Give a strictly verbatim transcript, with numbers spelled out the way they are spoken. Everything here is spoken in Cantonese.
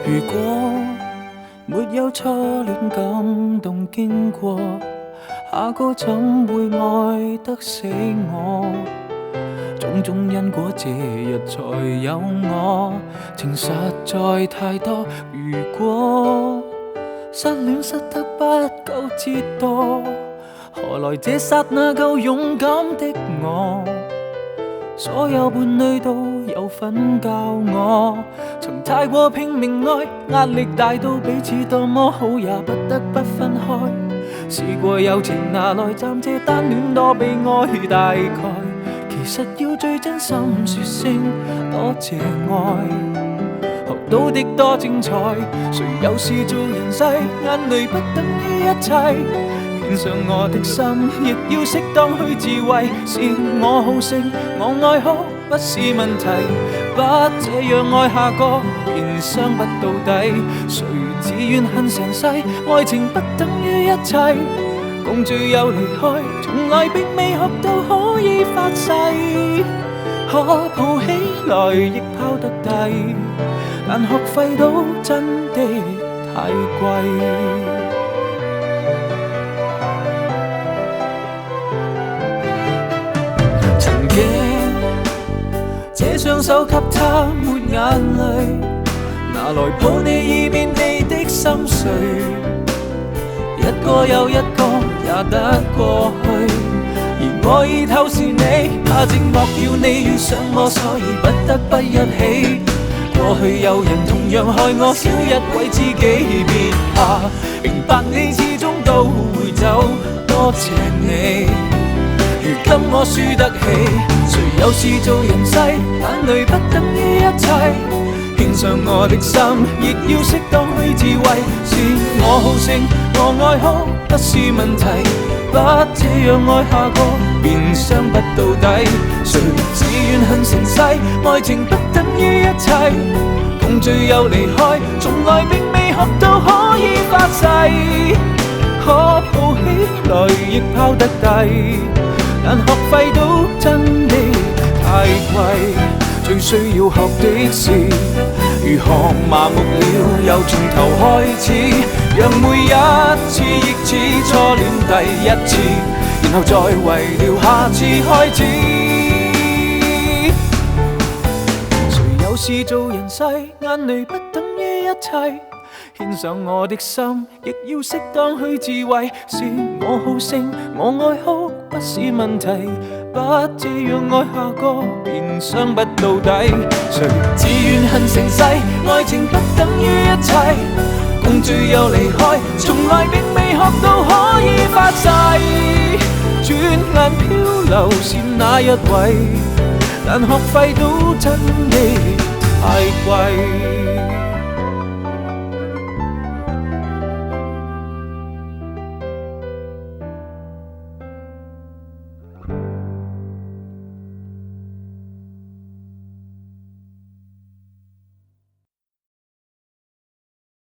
如果沒有初戀感動經過，下個怎會愛得死我？種種因果，這日才有我，情實在太多。如果失戀失得不夠折墮，何來這剎那夠勇敢的我？所有伴侶都有份教我，曾太過拼命愛，壓力大到彼此多麼好也不得不分開。試過友情拿來暫借單戀多悲哀，大概其實要最真心說聲多謝愛，學到的多精彩。誰有事做人世，眼淚不等於一切。獻上我的心，亦要適當去自慰。是我好勝，我愛好不是問題，不這樣愛下個便傷不到底。誰自願恨成世，愛情不等於一切。共聚又離開，從來並未學到可以發誓，可抱起來亦拋得低，但學費都真的太貴。這雙手給他抹眼淚，拿來抱你以免你的心碎，一個又一個也得過去。而我已透視你，怕寂寞叫你遇上我，所以不得不一起。過去有人同樣害我，少一位知己別怕，明白你始終都會走，多謝你。如今我輸得起，誰有事做人世，眼淚不等於一切。獻上我的心，亦要適當去自慰。是我好勝，我愛好不是問題，不這樣愛下個便傷不到底。誰自願恨成世，愛情不等於一切。共聚又離開，從來並未學到可以發誓，可抱起來亦拋得低，但學費都真的太貴。最需要學的是如何麻木了又從頭開始，讓每一次亦似初戀第一次，然後再為了下次開始。誰有事做人世，眼淚不等於一切。獻上我的心，亦要適當去自慰。是我好勝，我愛好不是問題，不這樣愛下個便傷不到底。誰自願恨成世，愛情不等於一切。共聚又離開，從來並未學到可以發誓。轉眼漂流是那一位，但學費都真的太貴。